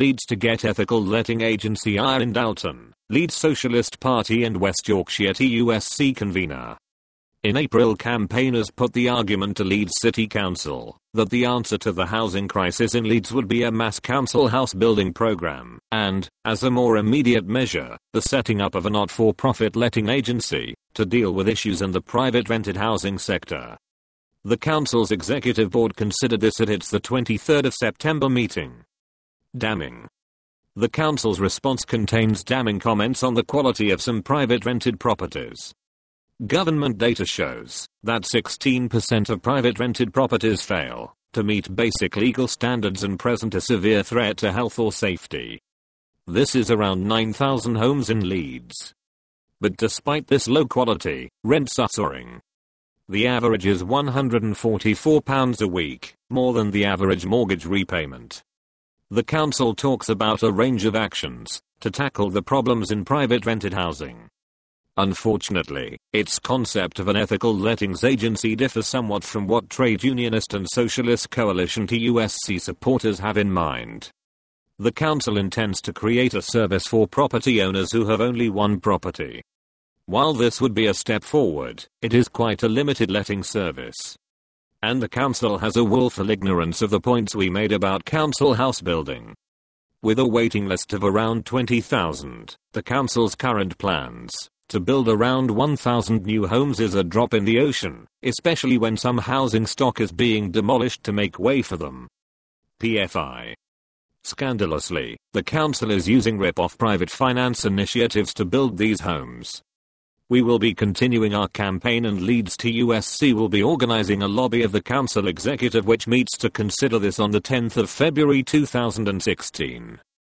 Leeds to get ethical letting agency Iron Dalton, Leeds Socialist Party and West Yorkshire TUSC convener. In April, campaigners put the argument to Leeds City Council that the answer to the housing crisis in Leeds would be a mass council house building program, and, as a more immediate measure, the setting up of a not-for-profit letting agency to deal with issues in the private rented housing sector. The council's executive board considered this at its 23rd of September meeting. Damning. The council's response contains damning comments on the quality of some private rented properties. Government data shows that 16% of private rented properties fail to meet basic legal standards and present a severe threat to health or safety. This is around 9,000 homes in Leeds. But despite this low quality, rents are soaring. The average is £144 a week, more than the average mortgage repayment. The council talks about a range of actions to tackle the problems in private rented housing. Unfortunately, its concept of an ethical lettings agency differs somewhat from what trade unionist and socialist coalition TUSC supporters have in mind. The council intends to create a service for property owners who have only one property. While this would be a step forward, it is quite a limited letting service. And the council has a willful ignorance of the points we made about council house building. With a waiting list of around 20,000, the council's current plans to build around 1,000 new homes is a drop in the ocean, especially when some housing stock is being demolished to make way for them. PFI. Scandalously, the council is using rip-off private finance initiatives to build these homes. We will be continuing our campaign and Leeds TUSC will be organising a lobby of the council executive which meets to consider this on the 10th of February 2016.